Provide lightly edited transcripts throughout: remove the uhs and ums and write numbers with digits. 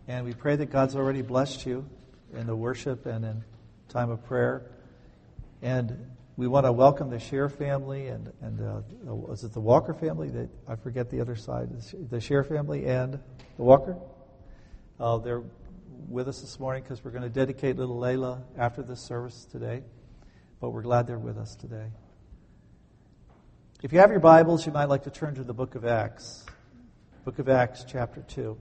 And we pray that God's already blessed you in the worship and in time of prayer. And we want to welcome the Share family and was it the Walker family? I forget the other side. The Share family and the Walker. They're with us this morning because we're going to dedicate little Layla after this service today. But we're glad they're with us today. If you have your Bibles, you might like to turn to the book of Acts. Book of Acts, chapter 2.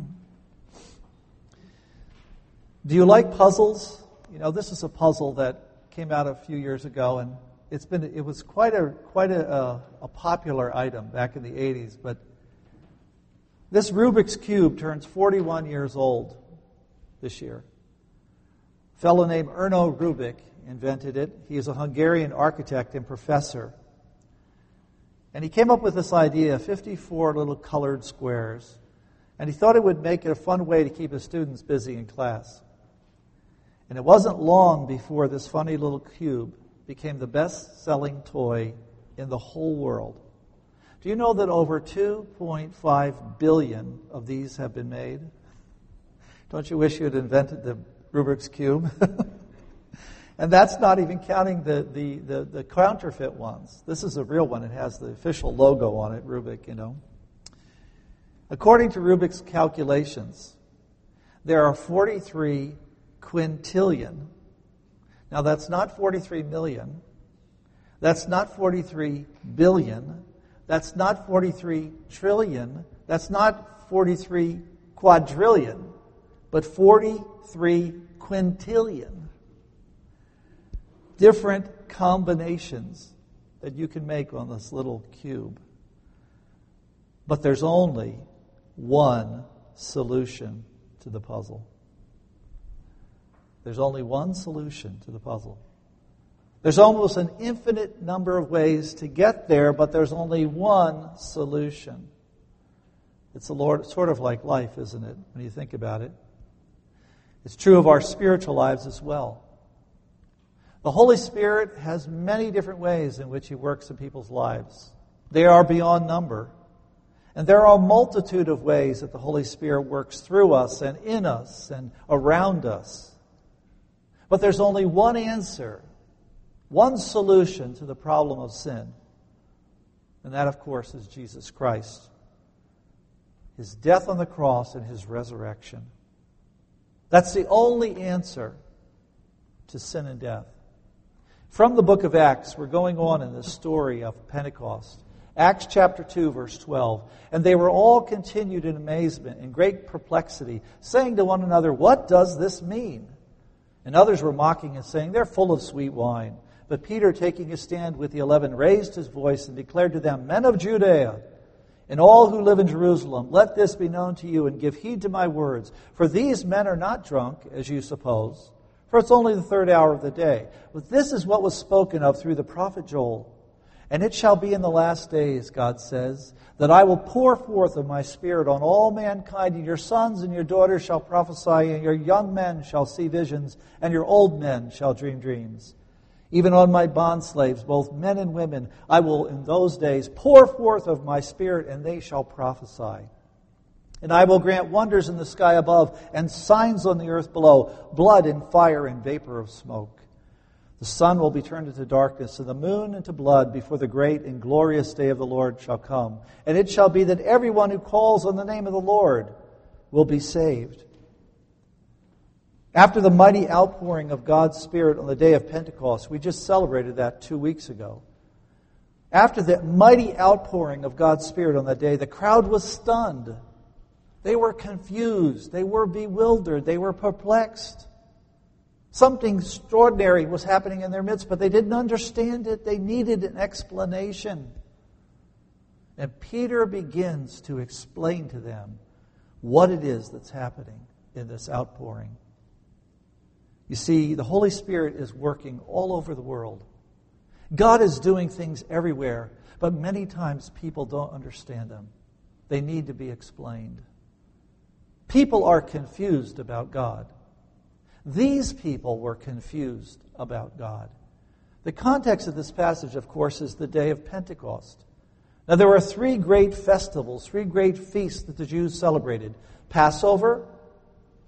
Do you like puzzles? You know, this is a puzzle that came out a few years ago, and it was quite a popular item back in the 80s. But this Rubik's Cube turns 41 years old this year. A fellow named Erno Rubik invented it. He is a Hungarian architect and professor. And he came up with this idea of 54 little colored squares. And he thought it would make it a fun way to keep his students busy in class. And it wasn't long before this funny little cube became the best-selling toy in the whole world. Do you know that over 2.5 billion of these have been made? Don't you wish you had invented the Rubik's Cube? And that's not even counting the counterfeit ones. This is a real one. It has the official logo on it, Rubik, you know. According to Rubik's calculations, there are 43 quintillion. Now that's not 43 million. That's not 43 billion. That's not 43 trillion. That's not 43 quadrillion. But 43 quintillion. Different combinations that you can make on this little cube. But there's only one solution to the puzzle. There's only one solution to the puzzle. There's almost an infinite number of ways to get there, but there's only one solution. It's sort of like life, isn't it, when you think about it? It's true of our spiritual lives as well. The Holy Spirit has many different ways in which He works in people's lives. They are beyond number. And there are a multitude of ways that the Holy Spirit works through us and in us and around us. But there's only one answer, one solution to the problem of sin. And that, of course, is Jesus Christ. His death on the cross and His resurrection. That's the only answer to sin and death. From the book of Acts, we're going on in this story of Pentecost. Acts chapter 2, verse 12. And they were all continued in amazement, in great perplexity, saying to one another, "What does this mean?" And others were mocking and saying, "They're full of sweet wine." But Peter, taking his stand with the 11, raised his voice and declared to them, "Men of Judea, and all who live in Jerusalem, let this be known to you, and give heed to my words. For these men are not drunk, as you suppose, for it's only the third hour of the day. But this is what was spoken of through the prophet Joel. And it shall be in the last days, God says, that I will pour forth of my Spirit on all mankind, and your sons and your daughters shall prophesy, and your young men shall see visions, and your old men shall dream dreams. Even on my bondslaves, both men and women, I will in those days pour forth of my Spirit, and they shall prophesy. And I will grant wonders in the sky above, and signs on the earth below, blood and fire and vapor of smoke. The sun will be turned into darkness, and the moon into blood, before the great and glorious day of the Lord shall come. And it shall be that everyone who calls on the name of the Lord will be saved. After the mighty outpouring of God's Spirit on the day of Pentecost, we just celebrated that 2 weeks ago. After that mighty outpouring of God's Spirit on that day, the crowd was stunned. They were confused. They were bewildered. They were perplexed. Something extraordinary was happening in their midst, but they didn't understand it. They needed an explanation. And Peter begins to explain to them what it is that's happening in this outpouring. You see, the Holy Spirit is working all over the world. God is doing things everywhere, but many times people don't understand them. They need to be explained. People are confused about God. These people were confused about God. The context of this passage, of course, is the day of Pentecost. Now, there were three great festivals, three great feasts that the Jews celebrated. Passover,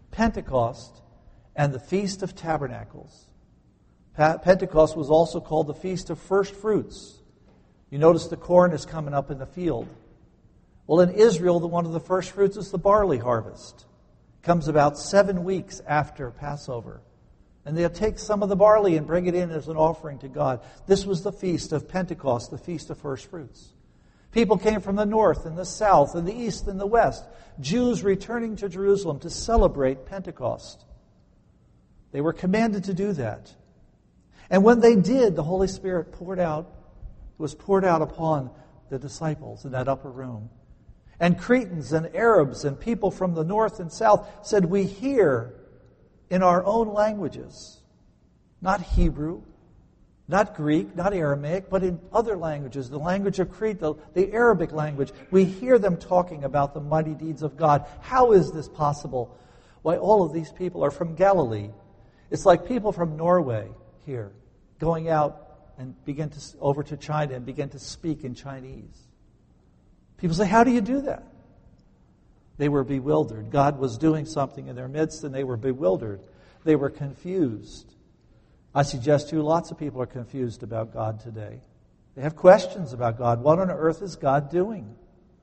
Pentecost and the Feast of Tabernacles. Pentecost was also called the Feast of First Fruits. You notice the corn is coming up in the field. Well, in Israel, one of the first fruits is the barley harvest. It comes about 7 weeks after Passover. And they'll take some of the barley and bring it in as an offering to God. This was the Feast of Pentecost, the Feast of First Fruits. People came from the north and the south and the east and the west. Jews returning to Jerusalem to celebrate Pentecost. They were commanded to do that. And when they did, the Holy Spirit was poured out upon the disciples in that upper room. And Cretans and Arabs and people from the north and south said, we hear in our own languages, not Hebrew, not Greek, not Aramaic, but in other languages, the language of Crete, the Arabic language. We hear them talking about the mighty deeds of God. How is this possible? Why, all of these people are from Galilee. It's like people from Norway here going out and over to China and begin to speak in Chinese. People say, how do you do that? They were bewildered. God was doing something in their midst, and they were bewildered. They were confused. I suggest to you, lots of people are confused about God today. They have questions about God. What on earth is God doing?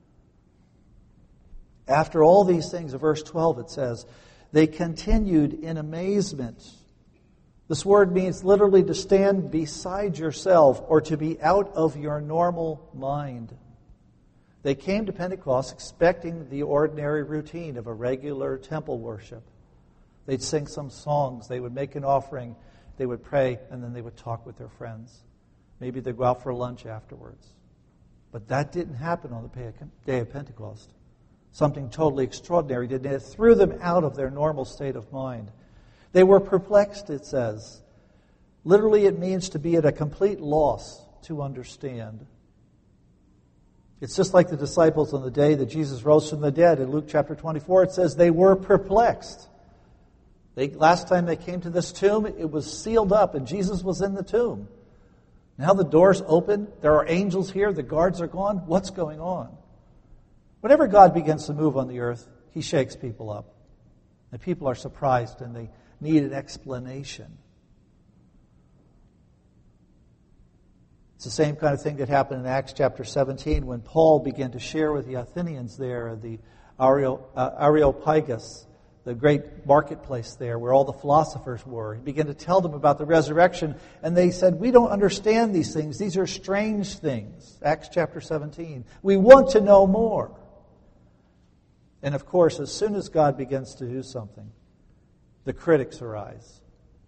After all these things, in verse 12 it says, they continued in amazement. This word means literally to stand beside yourself or to be out of your normal mind. They came to Pentecost expecting the ordinary routine of a regular temple worship. They'd sing some songs, they would make an offering, they would pray, and then they would talk with their friends. Maybe they'd go out for lunch afterwards. But that didn't happen on the day of Pentecost. Something totally extraordinary did. It threw them out of their normal state of mind. They were perplexed, it says. Literally, it means to be at a complete loss to understand. It's just like the disciples on the day that Jesus rose from the dead. In Luke chapter 24, it says they were perplexed. Last time they came to this tomb, it was sealed up and Jesus was in the tomb. Now the door's open. There are angels here. The guards are gone. What's going on? Whenever God begins to move on the earth, He shakes people up. And people are surprised and they need an explanation. It's the same kind of thing that happened in Acts chapter 17 when Paul began to share with the Athenians there, the Areopagus, the great marketplace there where all the philosophers were. He began to tell them about the resurrection, and they said, we don't understand these things. These are strange things. Acts chapter 17. We want to know more. And of course, as soon as God begins to do something, the critics arise.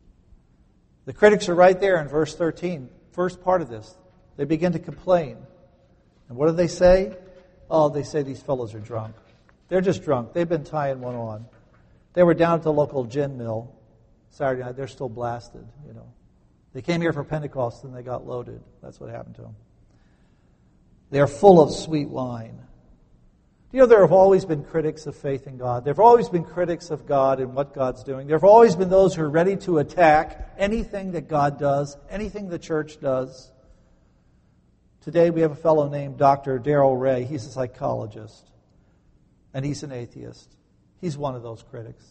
The critics are right there in verse 13, first part of this. They begin to complain. And what do they say? Oh, they say these fellows are drunk. They're just drunk. They've been tying one on. They were down at the local gin mill Saturday night. They're still blasted, They came here for Pentecost and they got loaded. That's what happened to them. They're full of sweet wine. There have always been critics of faith in God. There have always been critics of God and what God's doing. There have always been those who are ready to attack anything that God does, anything the church does. Today we have a fellow named Dr. Darrell Ray. He's a psychologist, and he's an atheist. He's one of those critics.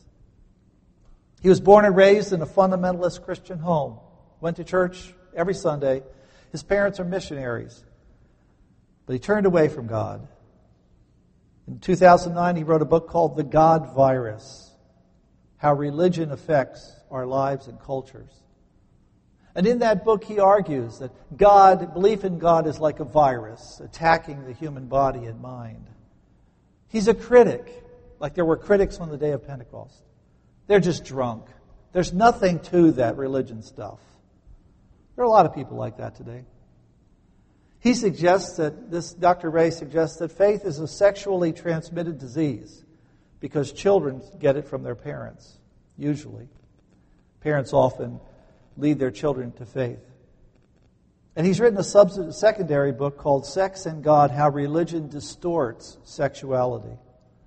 He was born and raised in a fundamentalist Christian home. Went to church every Sunday. His parents are missionaries. But he turned away from God. In 2009, he wrote a book called The God Virus, How Religion Affects Our Lives and Cultures. And in that book, he argues that belief in God is like a virus attacking the human body and mind. He's a critic, like there were critics on the day of Pentecost. They're just drunk. There's nothing to that religion stuff. There are a lot of people like that today. He suggests Dr. Ray suggests that faith is a sexually transmitted disease because children get it from their parents, usually. Parents often lead their children to faith. And he's written a secondary book called Sex and God, How Religion Distorts Sexuality.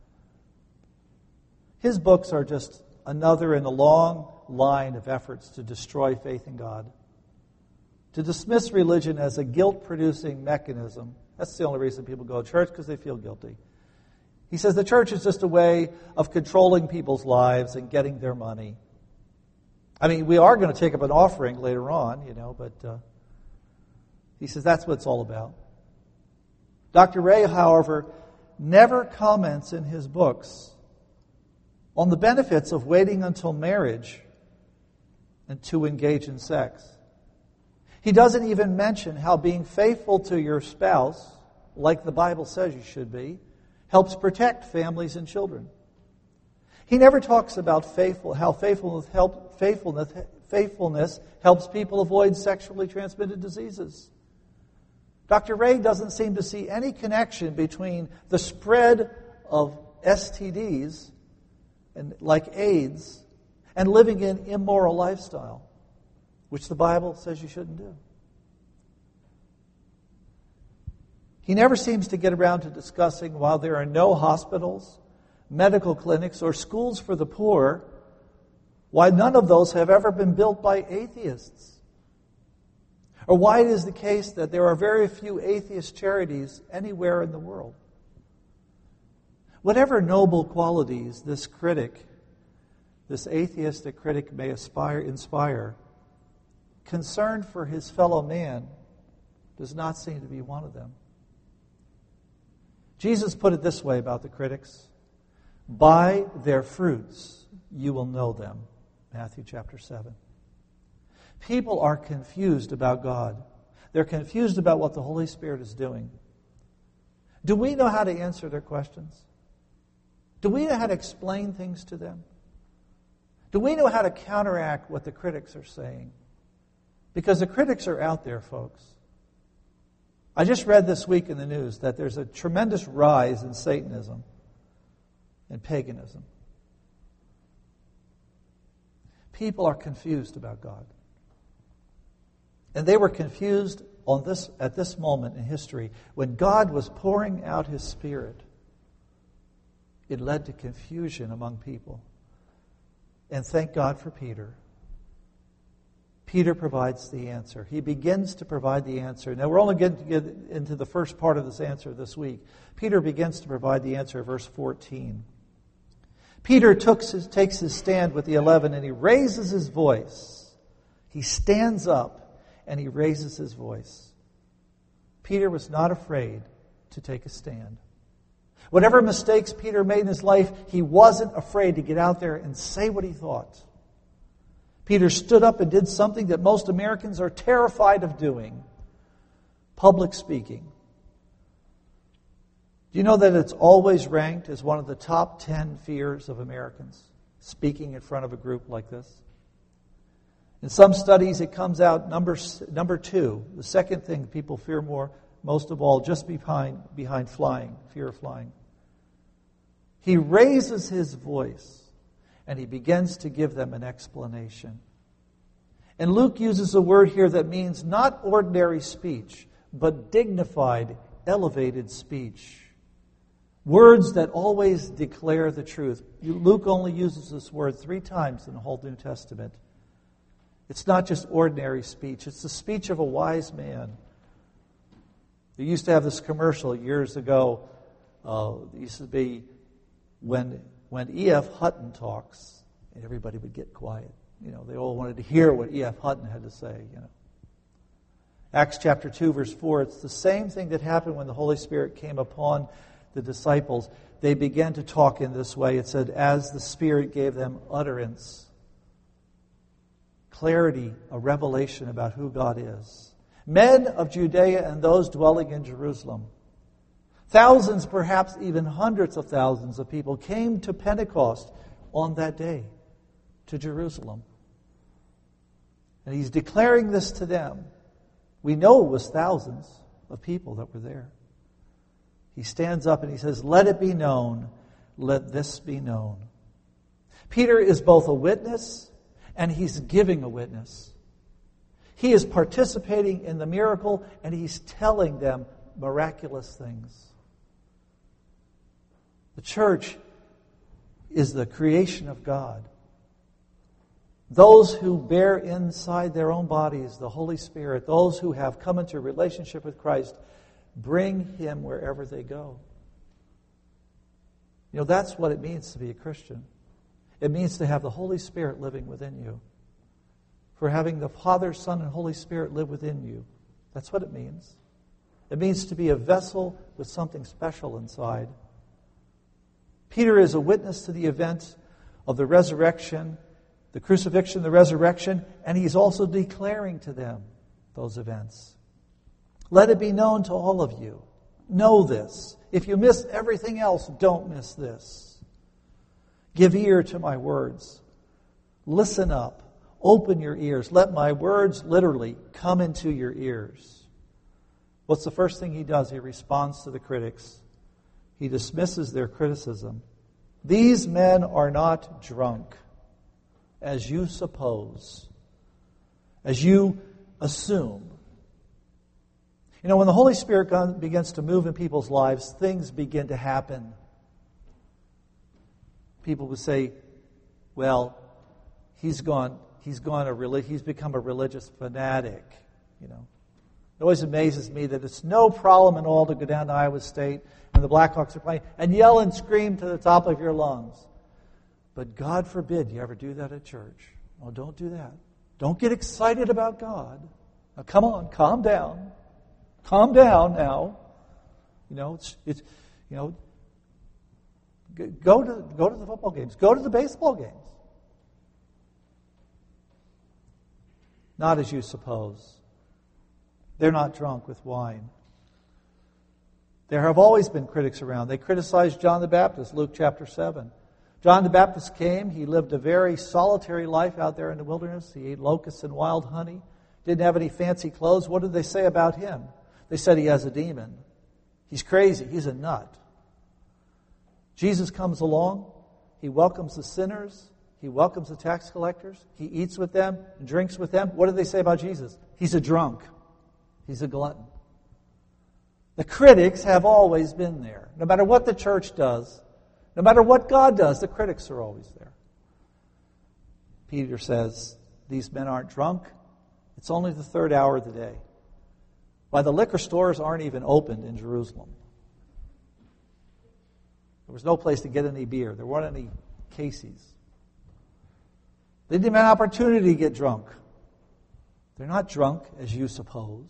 His books are just another in a long line of efforts to destroy faith in God. To dismiss religion as a guilt-producing mechanism. That's the only reason people go to church, because they feel guilty. He says the church is just a way of controlling people's lives and getting their money. I mean, we are going to take up an offering later on, but he says that's what it's all about. Dr. Ray, however, never comments in his books on the benefits of waiting until marriage and to engage in sex. He doesn't even mention how being faithful to your spouse, like the Bible says you should be, helps protect families and children. He never talks about how faithfulness helps people avoid sexually transmitted diseases. Dr. Ray doesn't seem to see any connection between the spread of STDs, like AIDS, and living an immoral lifestyle, which the Bible says you shouldn't do. He never seems to get around to discussing why there are no hospitals, medical clinics, or schools for the poor, why none of those have ever been built by atheists, or why it is the case that there are very few atheist charities anywhere in the world. Whatever noble qualities this atheistic critic may inspire, concern for his fellow man does not seem to be one of them. Jesus put it this way about the critics: by their fruits you will know them. Matthew chapter 7. People are confused about God. They're confused about what the Holy Spirit is doing. Do we know how to answer their questions? Do we know how to explain things to them? Do we know how to counteract what the critics are saying? Because the critics are out there, folks. I just read this week in the news that there's a tremendous rise in Satanism and paganism. People are confused about God. And they were confused at this moment in history when God was pouring out His Spirit. It led to confusion among people. And thank God for Peter. Peter provides the answer. He begins to provide the answer. Now, we're only going to get into the first part of this answer this week. Peter begins to provide the answer, verse 14. Peter takes his stand with the 11, and he raises his voice. He stands up, and he raises his voice. Peter was not afraid to take a stand. Whatever mistakes Peter made in his life, he wasn't afraid to get out there and say what he thought. Peter stood up and did something that most Americans are terrified of doing: public speaking. Do you know that it's always ranked as one of the top 10 fears of Americans, speaking in front of a group like this? In some studies, it comes out number 2, the second thing people fear most of all, just behind flying, fear of flying. He raises his voice, and he begins to give them an explanation. And Luke uses a word here that means not ordinary speech, but dignified, elevated speech. Words that always declare the truth. Luke only uses this word 3 times in the whole New Testament. It's not just ordinary speech. It's the speech of a wise man. They used to have this commercial years ago. It used to be when E.F. Hutton talks, and everybody would get quiet. They all wanted to hear what E.F. Hutton had to say. Acts chapter 2, verse 4, it's the same thing that happened when the Holy Spirit came upon the disciples. They began to talk in this way. It said, as the Spirit gave them utterance, clarity, a revelation about who God is. Men of Judea and those dwelling in Jerusalem. Thousands, perhaps even hundreds of thousands of people came to Pentecost on that day, to Jerusalem. And he's declaring this to them. We know it was thousands of people that were there. He stands up and he says, let it be known, let this be known. Peter is both a witness and he's giving a witness. He is participating in the miracle and he's telling them miraculous things. The church is the creation of God. Those who bear inside their own bodies the Holy Spirit, those who have come into a relationship with Christ, bring Him wherever they go. You know, that's what it means to be a Christian. It means to have the Holy Spirit living within you. For having the Father, Son, and Holy Spirit live within you. That's what it means. It means to be a vessel with something special inside. Peter is a witness to the event of the resurrection, the crucifixion, the resurrection, and he's also declaring to them those events. Let it be known to all of you. Know this. If you miss everything else, don't miss this. Give ear to my words. Listen up. Open your ears. Let my words literally come into your ears. What's the first thing he does? He responds to the critics. He dismisses their criticism. These men are not drunk, as you suppose, as you assume. You know, when the Holy Spirit begins to move in people's lives, things begin to happen. People would say, well, he's become a religious fanatic, you know. It always amazes me that it's no problem at all to go down to Iowa State when the Blackhawks are playing and yell and scream to the top of your lungs. But God forbid you ever do that at church. Well, don't do that. Don't get excited about God. Now, come on, calm down. Calm down now. You know, it's you know, go to the football games. Go to the baseball games. Not as you suppose. They're not drunk with wine. There have always been critics around. They criticized John the Baptist, Luke chapter 7. John the Baptist came. He lived a very solitary life out there in the wilderness. He ate locusts and wild honey. Didn't have any fancy clothes. What did they say about him? They said he has a demon. He's crazy. He's a nut. Jesus comes along. He welcomes the sinners. He welcomes the tax collectors. He eats with them and drinks with them. What did they say about Jesus? He's a drunk. He's a glutton. The critics have always been there. No matter what the church does, no matter what God does, the critics are always there. Peter says, these men aren't drunk. It's only the third hour of the day. Why, the liquor stores aren't even opened in Jerusalem. There was no place to get any beer. There weren't any Casey's. They didn't have an opportunity to get drunk. They're not drunk, as you suppose.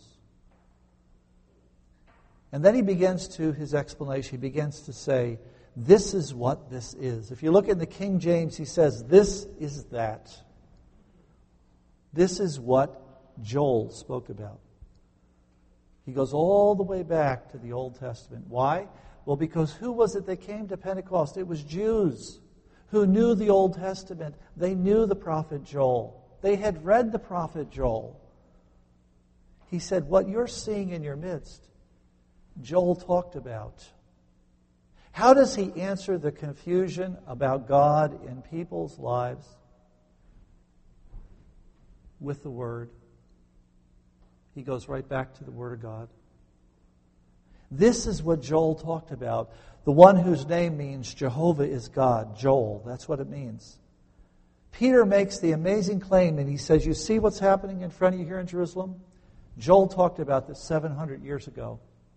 And then he begins to his explanation. He begins to say, this is what this is. If you look in the King James, he says, this is that. This is what Joel spoke about. He goes all the way back to the Old Testament. Why? Well, because who was it that came to Pentecost? It was Jews who knew the Old Testament. They knew the prophet Joel. They had read the prophet Joel. He said, what you're seeing in your midst, Joel talked about. How does he answer the confusion about God in people's lives? With the Word. He goes right back to the Word of God. This is what Joel talked about. The one whose name means Jehovah is God. Joel, that's what it means. Peter makes the amazing claim and he says, you see what's happening in front of you here in Jerusalem? Joel talked about this 700 years ago.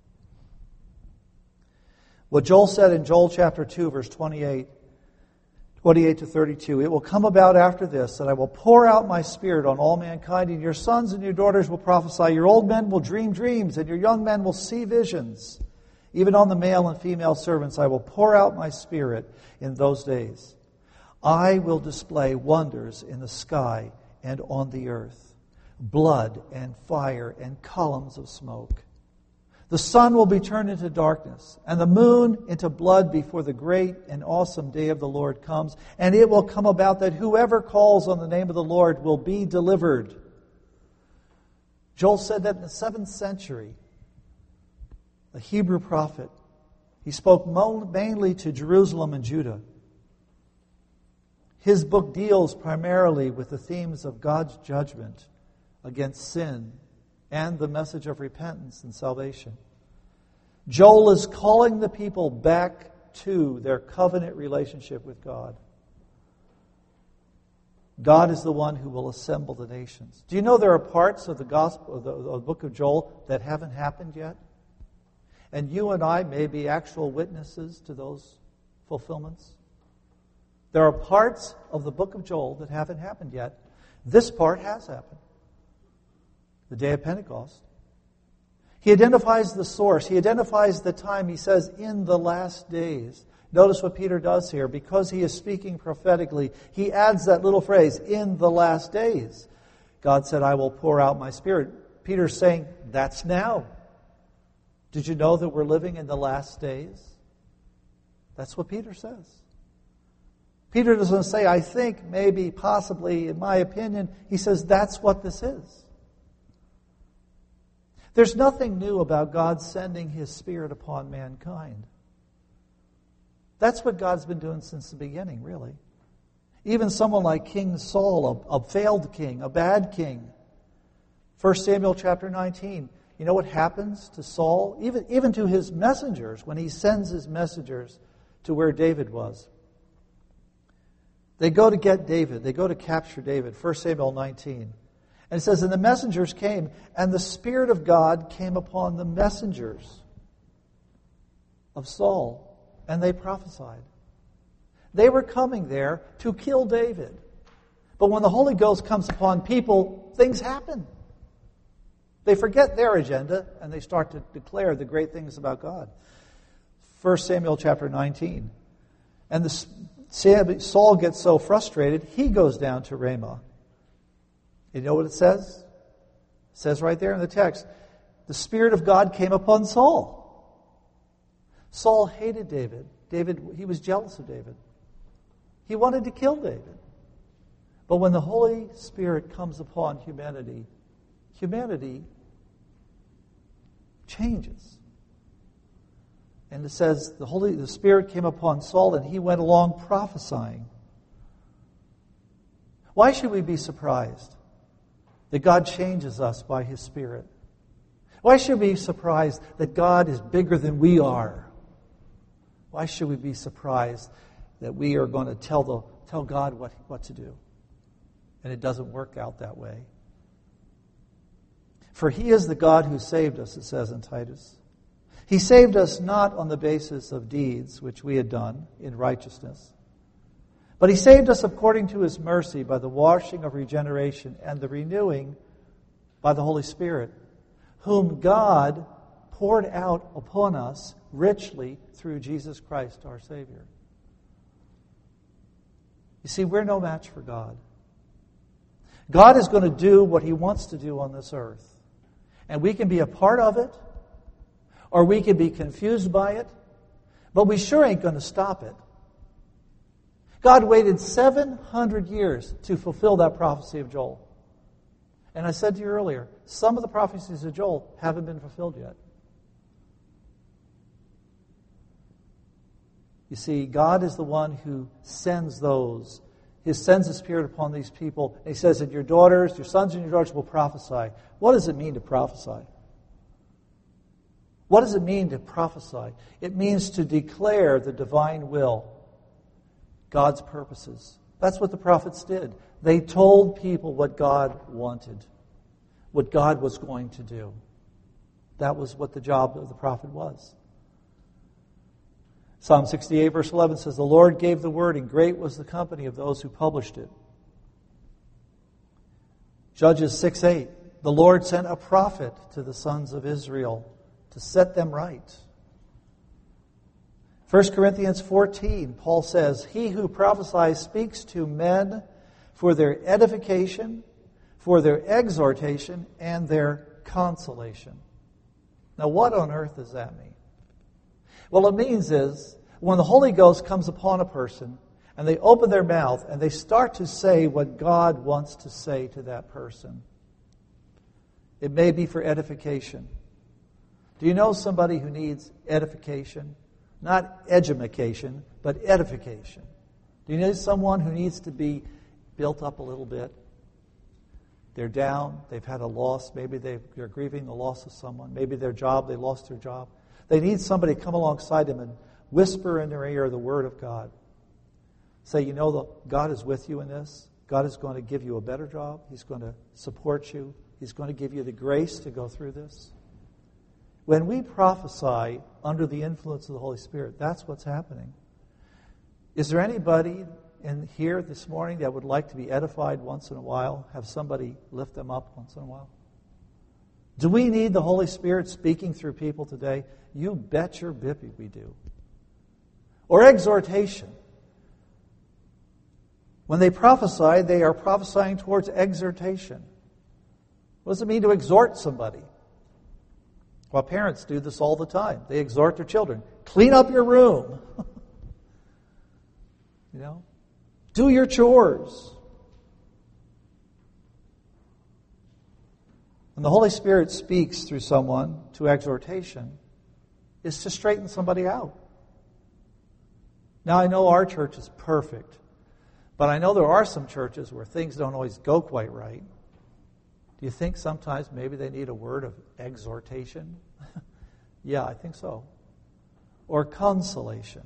What Joel said in Joel chapter 2, verse 28 to 32, it will come about after this that I will pour out my Spirit on all mankind, and your sons and your daughters will prophesy. Your old men will dream dreams, and your young men will see visions. Even on the male and female servants I will pour out my Spirit in those days. I will display wonders in the sky and on the earth, blood and fire and columns of smoke. The sun will be turned into darkness, and the moon into blood before the great and awesome day of the Lord comes. And it will come about that whoever calls on the name of the Lord will be delivered. Joel said that in the 7th century. A Hebrew prophet. He spoke mainly to Jerusalem and Judah. His book deals primarily with the themes of God's judgment against sin and the message of repentance and salvation. Joel is calling the people back to their covenant relationship with God. God is the one who will assemble the nations. Do you know there are parts of the gospel, of the book of Joel, that haven't happened yet? And you and I may be actual witnesses to those fulfillments. There are parts of the book of Joel that haven't happened yet. This part has happened. The day of Pentecost. He identifies the source. He identifies the time. He says, in the last days. Notice what Peter does here. Because he is speaking prophetically, he adds that little phrase, in the last days. God said, I will pour out my Spirit. Peter's saying, that's now. Did you know that we're living in the last days? That's what Peter says. Peter doesn't say, I think, maybe, possibly, in my opinion. He says, that's what this is. There's nothing new about God sending His Spirit upon mankind. That's what God's been doing since the beginning, really. Even someone like King Saul, a failed king, a bad king. 1 Samuel chapter 19. You know what happens to Saul? Even to his messengers, when he sends his messengers to where David was. They go to get David. They go to capture David. 1 Samuel 19. And it says, and the messengers came, and the Spirit of God came upon the messengers of Saul, and they prophesied. They were coming there to kill David. But when the Holy Ghost comes upon people, things happen. They forget their agenda, and they start to declare the great things about God. 1 Samuel chapter 19. And Saul gets so frustrated, he goes down to Ramah. You know what it says? It says right there in the text, the Spirit of God came upon Saul. Saul hated David. He was jealous of David. He wanted to kill David. But when the Holy Spirit comes upon humanity, humanity changes. And it says the Spirit came upon Saul and he went along prophesying. Why should we be surprised that God changes us by His Spirit? Why should we be surprised that God is bigger than we are? Why should we be surprised that we are going to tell God what to do? And it doesn't work out that way. For He is the God who saved us, it says in Titus. He saved us not on the basis of deeds which we had done in righteousness, but He saved us according to His mercy by the washing of regeneration and the renewing by the Holy Spirit, whom God poured out upon us richly through Jesus Christ our Savior. You see, we're no match for God. God is going to do what He wants to do on this earth. And we can be a part of it, or we can be confused by it, but we sure ain't going to stop it. God waited 700 years to fulfill that prophecy of Joel. And I said to you earlier, some of the prophecies of Joel haven't been fulfilled yet. You see, God is the one who sends those. He sends the Spirit upon these people. And He says that your daughters, your sons and your daughters will prophesy. What does it mean to prophesy? What does it mean to prophesy? It means to declare the divine will, God's purposes. That's what the prophets did. They told people what God wanted, what God was going to do. That was what the job of the prophet was. Psalm 68 verse 11 says, the Lord gave the word, and great was the company of those who published it. Judges 6:8, the Lord sent a prophet to the sons of Israel to set them right. 1 Corinthians 14, Paul says, he who prophesies speaks to men for their edification, for their exhortation, and their consolation. Now, what on earth does that mean? Well, it means is when the Holy Ghost comes upon a person and they open their mouth and they start to say what God wants to say to that person. It may be for edification. Do you know somebody who needs edification? Not edumacation, but edification. Do you know someone who needs to be built up a little bit? They're down, they've had a loss, maybe they're grieving the loss of someone, maybe they lost their job. They need somebody to come alongside them and whisper in their ear the Word of God. Say, you know, God is with you in this. God is going to give you a better job. He's going to support you. He's going to give you the grace to go through this. When we prophesy under the influence of the Holy Spirit, that's what's happening. Is there anybody in here this morning that would like to be edified once in a while? Have somebody lift them up once in a while? Do we need the Holy Spirit speaking through people today? You bet your bippy we do. Or exhortation. When they prophesy, they are prophesying towards exhortation. What does it mean to exhort somebody? Well, parents do this all the time. They exhort their children. Clean up your room. Do your chores. When the Holy Spirit speaks through someone to exhortation, is to straighten somebody out. Now, I know our church is perfect, but I know there are some churches where things don't always go quite right. Do you think sometimes maybe they need a word of exhortation? Yeah, I think so. Or consolation.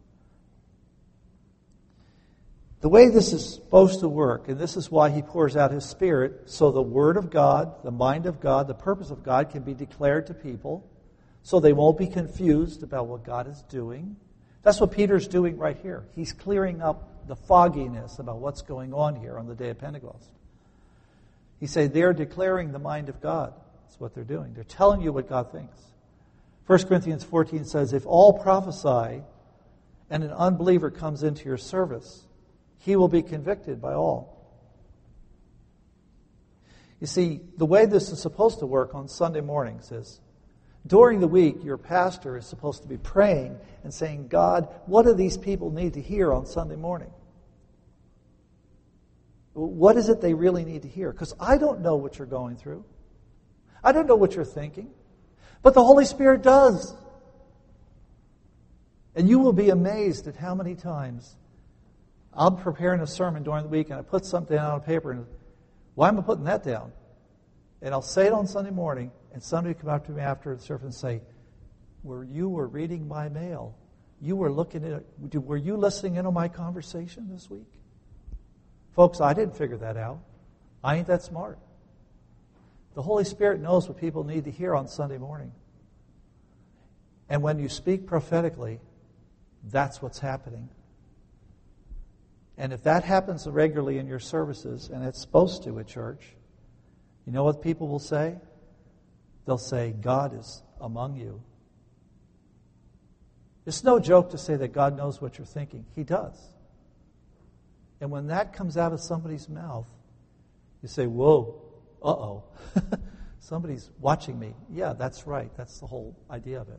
The way this is supposed to work, and this is why He pours out His Spirit, so the Word of God, the mind of God, the purpose of God can be declared to people, so they won't be confused about what God is doing. That's what Peter's doing right here. He's clearing up the fogginess about what's going on here on the day of Pentecost. He said they're declaring the mind of God. That's what they're doing. They're telling you what God thinks. 1 Corinthians 14 says, if all prophesy and an unbeliever comes into your service, he will be convicted by all. You see, the way this is supposed to work on Sunday mornings is, during the week, your pastor is supposed to be praying and saying, God, what do these people need to hear on Sunday morning? What is it they really need to hear? Because I don't know what you're going through. I don't know what you're thinking. But the Holy Spirit does. And you will be amazed at how many times I'm preparing a sermon during the week and I put something down on paper and why am I putting that down? And I'll say it on Sunday morning and somebody will come up to me after the service and say, you were reading my mail. You were looking at it. Were you listening in on my conversation this week? Folks, I didn't figure that out. I ain't that smart. The Holy Spirit knows what people need to hear on Sunday morning. And when you speak prophetically, that's what's happening. And if that happens regularly in your services, and it's supposed to at church, you know what people will say? They'll say, God is among you. It's no joke to say that God knows what you're thinking. He does. And when that comes out of somebody's mouth, you say, whoa, uh-oh. Somebody's watching me. Yeah, that's right. That's the whole idea of it.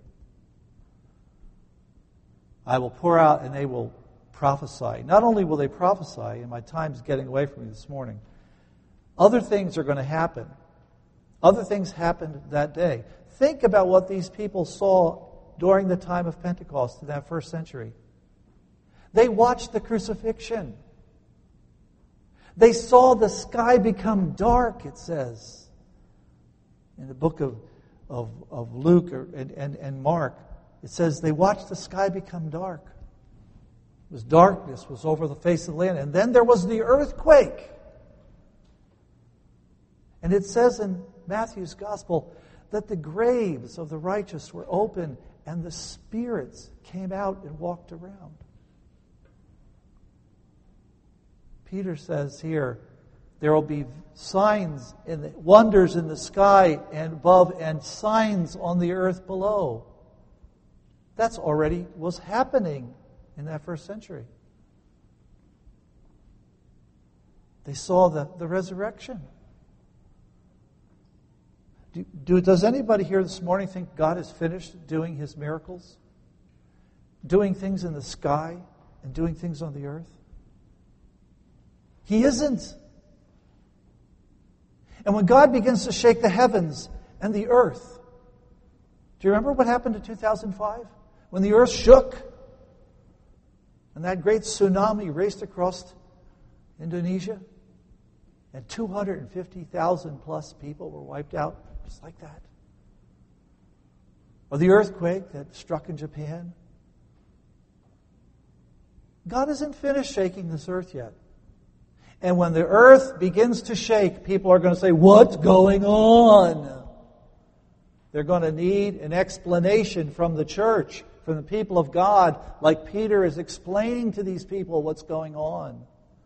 I will pour out and they will prophesy. Not only will they prophesy, and my time's getting away from me this morning, other things are going to happen. Other things happened that day. Think about what these people saw during the time of Pentecost in that first century. They watched the crucifixion. They saw the sky become dark, it says, in the book of Luke and Mark. It says they watched the sky become dark. It was darkness was over the face of the land. And then there was the earthquake. And it says in Matthew's Gospel that the graves of the righteous were open and the spirits came out and walked around. Peter says here, there will be signs and wonders in the sky and above and signs on the earth below. That's already was happening in that first century. They saw the resurrection. Does anybody here this morning think God is finished doing His miracles? Doing things in the sky and doing things on the earth? He isn't. And when God begins to shake the heavens and the earth, do you remember what happened in 2005? When the earth shook and that great tsunami raced across Indonesia and 250,000 plus people were wiped out just like that. Or the earthquake that struck in Japan. God isn't finished shaking this earth yet. And when the earth begins to shake, people are going to say, what's going on? They're going to need an explanation from the church. from the people of God, like Peter is explaining to these people what's going on.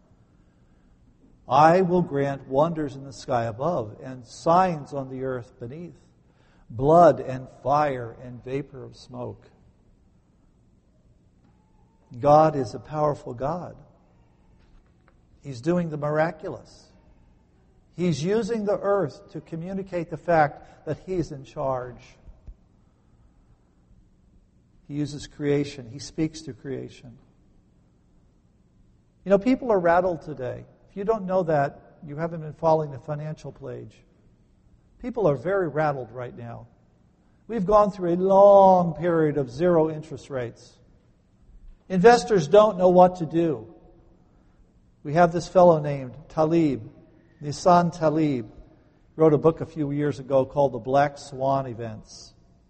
I will grant wonders in the sky above and signs on the earth beneath, blood and fire and vapor of smoke. God is a powerful God. He's doing the miraculous. He's using the earth to communicate the fact that He's in charge. He uses creation. He speaks to creation. You know, people are rattled today. If you don't know that, you haven't been following the financial page. People are very rattled right now. We've gone through a long period of zero interest rates. Investors don't know what to do. We have this fellow named Taleb, Nissan Taleb, wrote a book a few years ago called The Black Swan Events.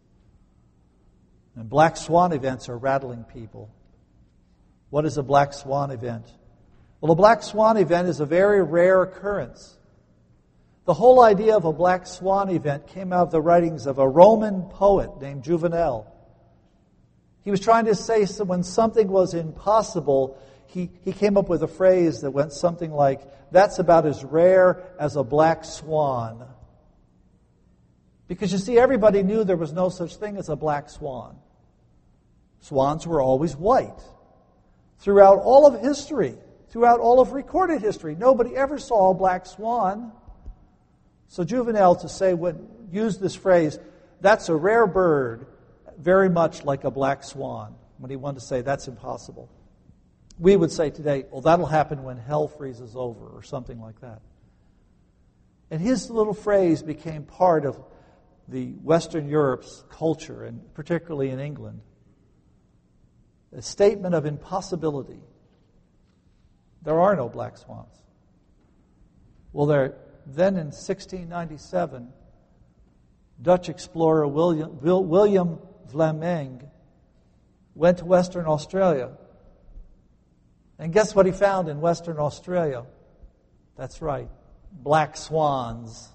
And black swan events are rattling people. What is a black swan event? Well, a black swan event is a very rare occurrence. The whole idea of a black swan event came out of the writings of a Roman poet named Juvenal. He was trying to say that when something was impossible, he came up with a phrase that went something like, that's about as rare as a black swan. Because you see, everybody knew there was no such thing as a black swan. Swans were always white. Throughout all of history, throughout all of recorded history, nobody ever saw a black swan. So Juvenal used this phrase, that's a rare bird, very much like a black swan, when he wanted to say that's impossible. We would say today, well, that'll happen when hell freezes over, or something like that. And his little phrase became part of the Western Europe's culture, and particularly in England. A statement of impossibility. There are no black swans. Well, then in 1697, Dutch explorer William Vlaming went to Western Australia. And guess what he found in Western Australia? That's right, black swans.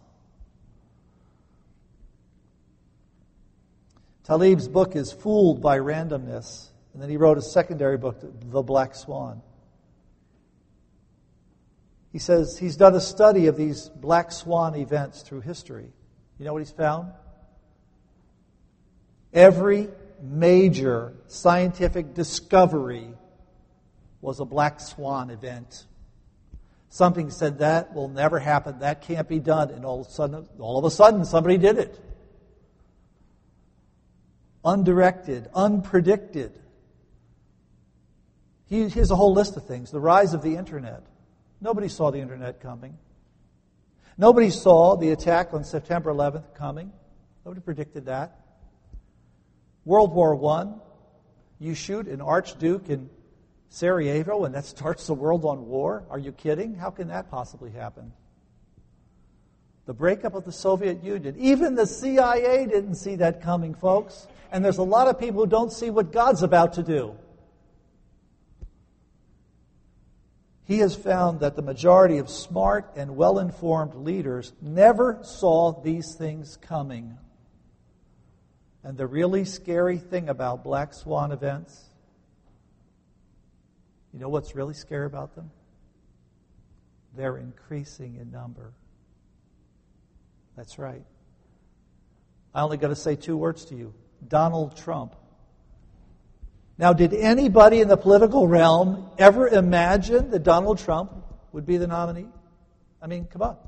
Taleb's book is Fooled by Randomness. And then he wrote a secondary book, The Black Swan. He says he's done a study of these black swan events through history. You know what he's found? Every major scientific discovery was a black swan event. Something said that will never happen, that can't be done, and all of a sudden somebody did it. Undirected, unpredicted. Here's a whole list of things. The rise of the internet. Nobody saw the internet coming. Nobody saw the attack on September 11th coming. Nobody predicted that. World War I. You shoot an archduke in Sarajevo and that starts the world on war? Are you kidding? How can that possibly happen? The breakup of the Soviet Union. Even the CIA didn't see that coming, folks. And there's a lot of people who don't see what God's about to do. He has found that the majority of smart and well-informed leaders never saw these things coming. And the really scary thing about black swan events, you know what's really scary about them? They're increasing in number. That's right. I only got to say two words to you. Donald Trump. Now, did anybody in the political realm ever imagine that Donald Trump would be the nominee? I mean, come on.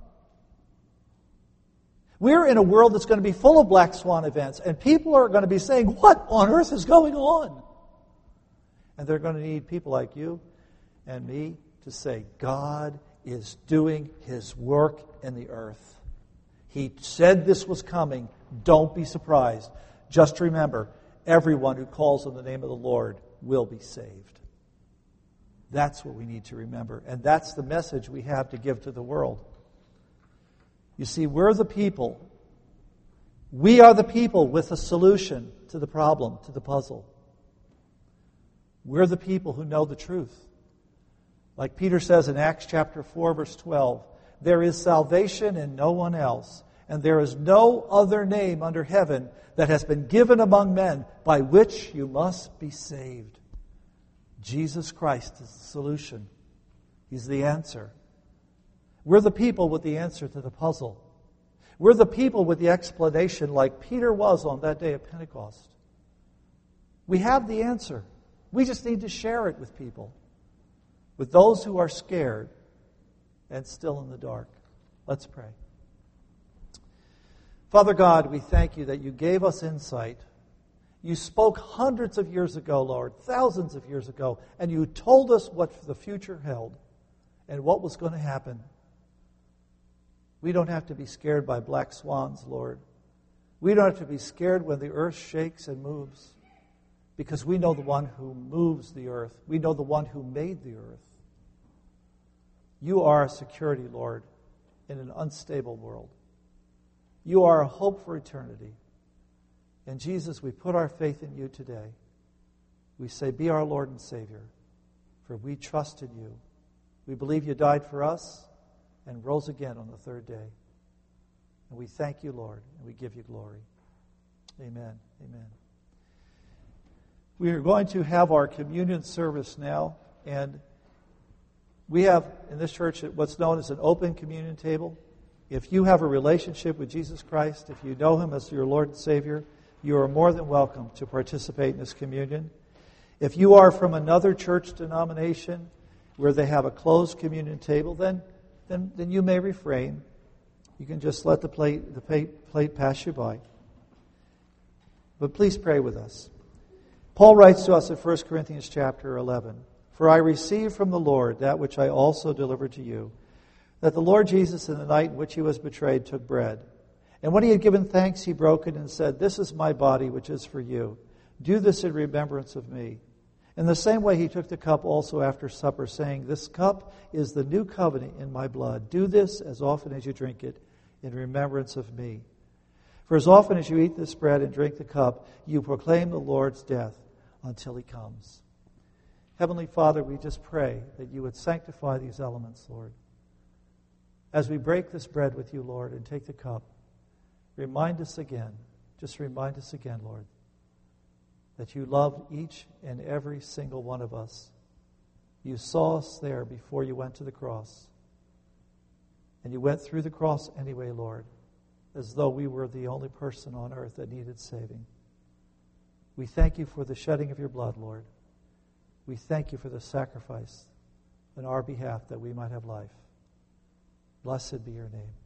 We're in a world that's going to be full of black swan events, and people are going to be saying, what on earth is going on? And they're going to need people like you and me to say, God is doing His work in the earth. He said this was coming. Don't be surprised. Just remember, everyone who calls on the name of the Lord will be saved. That's what we need to remember. And that's the message we have to give to the world. You see, we're the people. We are the people with a solution to the problem, to the puzzle. We're the people who know the truth. Like Peter says in Acts chapter 4, verse 12, there is salvation in no one else. And there is no other name under heaven that has been given among men by which you must be saved. Jesus Christ is the solution. He's the answer. We're the people with the answer to the puzzle. We're the people with the explanation like Peter was on that day of Pentecost. We have the answer. We just need to share it with people, with those who are scared and still in the dark. Let's pray. Father God, we thank you that you gave us insight. You spoke hundreds of years ago, Lord, thousands of years ago, and you told us what the future held and what was going to happen. We don't have to be scared by black swans, Lord. We don't have to be scared when the earth shakes and moves, because we know the one who moves the earth. We know the one who made the earth. You are a security, Lord, in an unstable world. You are a hope for eternity. And Jesus, we put our faith in you today. We say, be our Lord and Savior, for we trust in you. We believe you died for us and rose again on the third day. And we thank you, Lord, and we give you glory. Amen. Amen. We are going to have our communion service now, and we have in this church what's known as an open communion table. If you have a relationship with Jesus Christ, if you know Him as your Lord and Savior, you are more than welcome to participate in this communion. If you are from another church denomination where they have a closed communion table, then you may refrain. You can just let the plate pass you by. But please pray with us. Paul writes to us in 1 Corinthians chapter 11, "For I received from the Lord that which I also delivered to you, that the Lord Jesus, in the night in which He was betrayed, took bread. And when He had given thanks, He broke it and said, 'This is my body, which is for you. Do this in remembrance of me.' In the same way, He took the cup also after supper, saying, 'This cup is the new covenant in my blood. Do this as often as you drink it in remembrance of me. For as often as you eat this bread and drink the cup, you proclaim the Lord's death until He comes.'" Heavenly Father, we just pray that you would sanctify these elements, Lord. As we break this bread with you, Lord, and take the cup, remind us again, Lord, that you loved each and every single one of us. You saw us there before you went to the cross. And you went through the cross anyway, Lord, as though we were the only person on earth that needed saving. We thank you for the shedding of your blood, Lord. We thank you for the sacrifice on our behalf that we might have life. Blessed be your name.